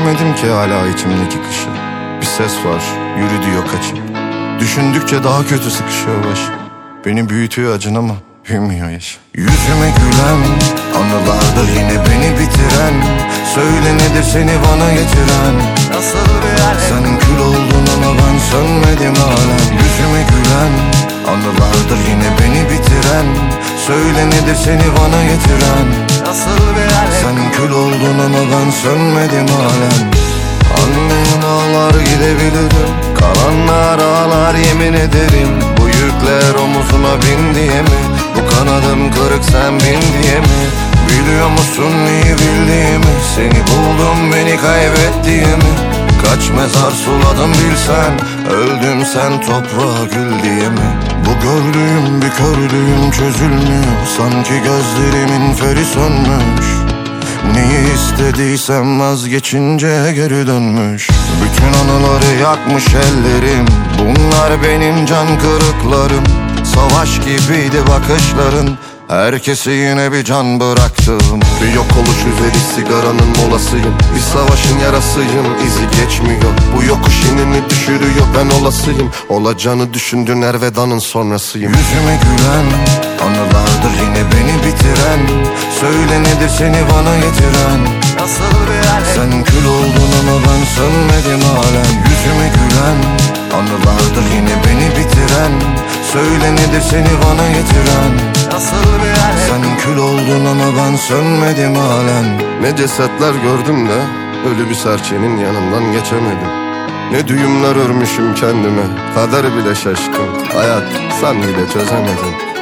Göremedim ki hala içimdeki kışı. Bir ses var, yürü diyor kaçıp. Düşündükçe daha kötü sıkışıyor baş. Beni büyütüyor acın ama büyümüyor yaş. Yüzüme gülen, anılardır yine beni bitiren. Söyle nedir seni bana getiren? Nasıl bir alem? Sen kül oldun ama ben sönmedim halen. Yüzüme gülen, anılardır yine beni bitiren. Söyle nedir seni bana getiren? Nasıl bir alem? Sen kül oldun ama ben sönmedim halen. Annem ağlar gidebilirim, kalanlar ağlar yemin ederim. Bu yükler omuzuma bin diye mi? Bu kanadım kırık sen bin diye mi? Biliyor musun neyi bildiğimi? Seni buldum beni kaybettiğimi. Kaç mezar suladım bilsen. Öldüm sen toprağa gül diye mi? Bu gördüğüm bir kördüğüm çözülmüyor. Sanki gözlerimin feri sönmüş. Neyi istediysem vazgeçince geri dönmüş. Bütün anıları yakmış ellerim. Bunlar benim can kırıklarım. Savaş gibiydi bakışların. Herkese yine bir can bıraktım. Bir yok oluş üzeri sigaranın molasıyım. Bir savaşın yarasıyım, izi geçmiyor. Bu yokuş inini düşürüyor, ben olasıyım. Olacağını düşündün her vedanın sonrasıyım. Yüzüme gülen, anılardır yine beni bitiren. Söyle nedir seni bana getiren? Nasıl bir alem? Sen kül oldun ama ben sönmedim halen. Yüzüme gülen, anılardır yine beni bitiren. Söyle nedir seni bana getiren? Nasıl bir alem? Sen kül oldun ama ben sönmedim halen. Ne cesetler gördüm de ölü bir serçenin yanından geçemedim. Ne düğümler örmüşüm kendime, kader bile şaşkın. Hayat sen bile çözemedin.